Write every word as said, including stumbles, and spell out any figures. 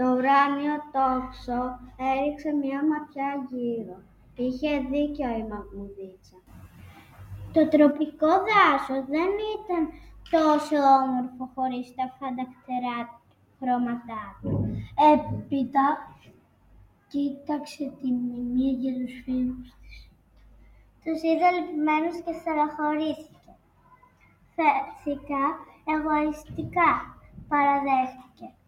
Το ουράνιο τόξο έριξε μια ματιά γύρω. Είχε δίκιο η μαγμουδίτσα. Το τροπικό δάσος δεν ήταν τόσο όμορφο χωρίς τα φανταχτερά χρώματά του. Έπειτα κοίταξε τη Μιμή και τους φίλους της. Τους είδε λυπημένους και στεναχωρήθηκε. Φέρθηκα εγωιστικά, παραδέχτηκε.